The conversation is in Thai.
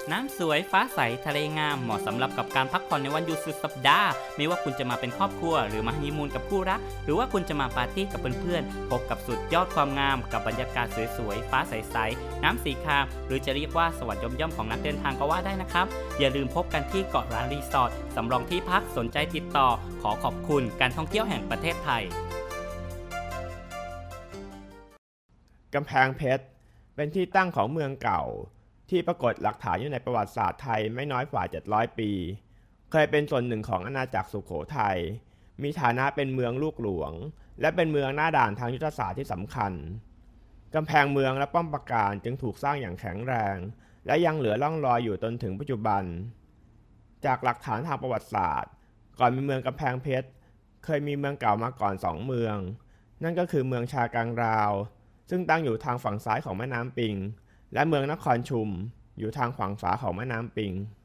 น้ำสวยฟ้าใสทะเลงามเหมาะสำหรับกับการพักผ่อนในวันหยุดสุดสัปดาห์ไม่ว่าคุณจะมาเป็นครอบครัวหรือมาฮันนีมูนกับคู่รักหรือว่าคุณจะมาปาร์ตี้กับเพื่อนๆพบกับสุดยอดความงามกับบรรยากาศสวยๆฟ้าใสๆน้ำสีครามหรือจะเรียกว่าสวรรค์ย่อมๆของนักเดินทางก็ว่าได้นะครับอย่าลืมพบกันที่เกาะล้านรีสอร์ทสำรองที่พักสนใจติดต่อขอขอบคุณการท่องเที่ยวแห่งประเทศไทยกำแพงเพชรเป็นที่ตั้งของเมืองเก่าที่ปรากฏหลักฐานอยู่ในประวัติศาสตร์ไทยไม่น้อยกว่า700 ปีเคยเป็นส่วนหนึ่งของอาณาจักรสุโขทัยมีฐานะเป็นเมืองลูกหลวงและเป็นเมืองหน้าด่านทางยุทธศาสตร์ที่สำคัญกำแพงเมืองและป้อมปราการจึงถูกสร้างอย่างแข็งแรงและยังเหลือร่องรอยอยู่จนถึงปัจจุบันจากหลักฐานทางประวัติศาสตร์ก่อนมีเมืองกำแพงเพชรเคยมีเมืองเก่ามาก่อน2 เมืองนั่นก็คือเมืองชากังราวซึ่งตั้งอยู่ทางฝั่งซ้ายของแม่น้ำปิงและเมืองนครชุมอยู่ทางฝั่งขวาของแม่น้ำปิง